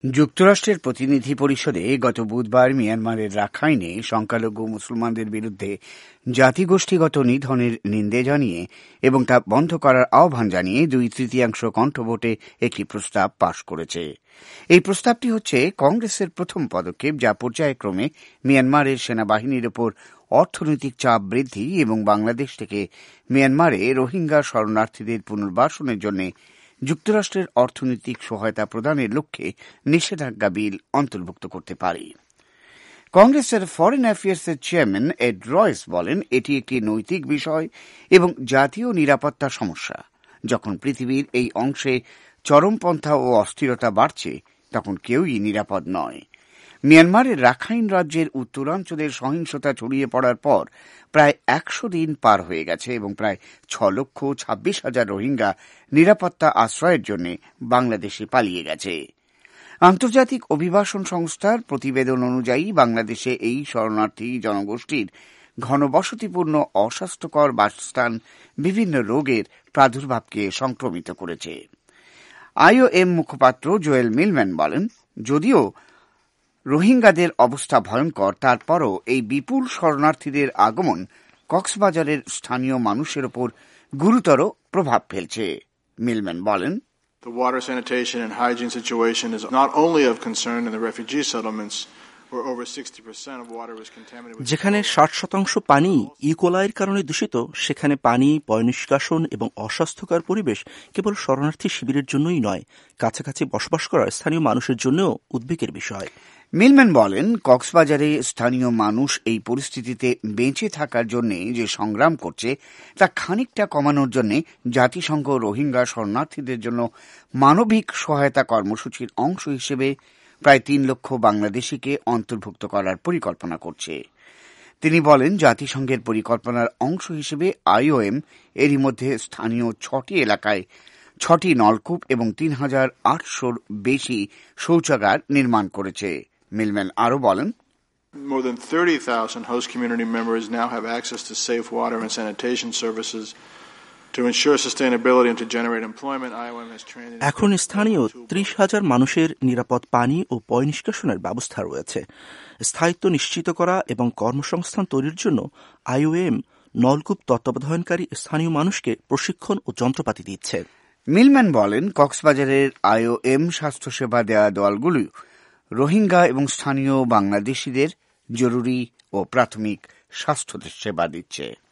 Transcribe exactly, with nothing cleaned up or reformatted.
যুক্তরাষ্ট্রের প্রতিনিধি পরিষদে গত বুধবার মিয়ানমারের রাখাইনে সংখ্যালঘু মুসলমানদের বিরুদ্ধে জাতিগোষ্ঠীগত নিধনের নিন্দে জানিয়ে এবং তা বন্ধ করার আহ্বান জানিয়ে দুই তৃতীয়াংশ কণ্ঠভোটে একটি প্রস্তাব পাশ করেছে। এই প্রস্তাবটি হচ্ছে কংগ্রেসের প্রথম পদক্ষেপ, যা পর্যায়ক্রমে মিয়ানমারের সেনাবাহিনীর ওপর অর্থনৈতিক চাপ বৃদ্ধি এবং বাংলাদেশ থেকে মিয়ানমারে রোহিঙ্গা শরণার্থীদের পুনর্বাসনের জন্য যুক্তরাষ্ট্রের অর্থনৈতিক সহায়তা প্রদানের লক্ষ্যে নিষেধাজ্ঞা বিল অন্তর্ভুক্ত করতে পারে। কংগ্রেসের ফরেন অ্যাফেয়ার্সের চেয়ারম্যান এড রয়েস বলেন, এটি একটি নৈতিক বিষয় এবং জাতীয় নিরাপত্তা সমস্যা। যখন পৃথিবীর এই অংশে চরমপন্থা ও অস্থিরতা বাড়ছে, তখন কেউই নিরাপদ নয়। মিয়ানমারের রাখাইন রাজ্যের উত্তরাঞ্চলের সহিংসতা ছড়িয়ে পড়ার পর প্রায় একশো দিন পার হয়ে গেছে এবং প্রায় ছ লক্ষ ছাব্বিশ হাজার রোহিঙ্গা নিরাপত্তা আশ্রয়ের জন্য বাংলাদেশে পালিয়ে গেছে। আন্তর্জাতিক অভিবাসন সংস্থার প্রতিবেদন অনুযায়ী বাংলাদেশে এই শরণার্থী জনগোষ্ঠীর ঘনবসতিপূর্ণ অস্বাস্থ্যকর বাসস্থান বিভিন্ন রোগের প্রাদুর্ভাবকে সংক্রমিত করেছে। আইওএম মুখপাত্র জোয়েল মিলম্যান বলেন, যদিও রোহিঙ্গাদের অবস্থা ভয়ঙ্কর, তারপরও এই বিপুল শরণার্থীদের আগমন কক্সবাজারের স্থানীয় মানুষের ওপর গুরুতর প্রভাব ফেলছে। মিলম্যান বলেন, The water sanitation and hygiene situation is not only of concern in the refugee settlements where over sixty percent of water was contaminated with যেখানে ষাট শতাংশ পানি ইকোলাইয়ের কারণে দূষিত, সেখানে পানি, পয়ঃনিষ্কাশন এবং অস্বাস্থ্যকর পরিবেশ কেবল শরণার্থী শিবিরের জন্যই নয়, কাছাকাছি বসবাস করা স্থানীয় মানুষের জন্যও উদ্বেগের বিষয়। মিলম্যান বলেন, কক্সবাজারে স্থানীয় মানুষ এই পরিস্থিতিতে বেঁচে থাকার জন্য যে সংগ্রাম করছে, তা খানিকটা কমানোর জন্য জাতিসংঘ রোহিঙ্গা শরণার্থীদের জন্য মানবিক সহায়তা কর্মসূচির অংশ হিসেবে প্রায় তিন লক্ষ বাংলাদেশিকে অন্তর্ভুক্ত করার পরিকল্পনা করছে। তিনি বলেন, জাতিসংঘের পরিকল্পনার অংশ হিসেবে আইওএম এরই মধ্যে স্থানীয় ছটি এলাকায় ছটি নলকূপ এবং তিন হাজার আটশোর বেশি শৌচাগার নির্মাণ করেছে। মিলম্যান আরও বলেন, More than thirty thousand host community members now have access to safe water and sanitation services. To ensure sustainability and to generate employment, I O M has trained. এখন স্থানীয় ত্রিশ হাজার মানুষের নিরাপদ পানি ও পয়ঃনিষ্কাশনের ব্যবস্থা রয়েছে। স্থায়িত্ব নিশ্চিত করা এবং কর্মসংস্থান তৈরির জন্য আইওএম নলকূপ তত্ত্বাবধানকারী স্থানীয় মানুষকে প্রশিক্ষণ ও যন্ত্রপাতি দিচ্ছে। মিলম্যান বলেন, কক্সবাজারের আইওএম স্বাস্থ্যসেবা দেওয়া দলগুলি রোহিঙ্গা এবং স্থানীয় বাংলাদেশিদের জরুরি ও প্রাথমিক স্বাস্থ্য সেবা দিচ্ছে।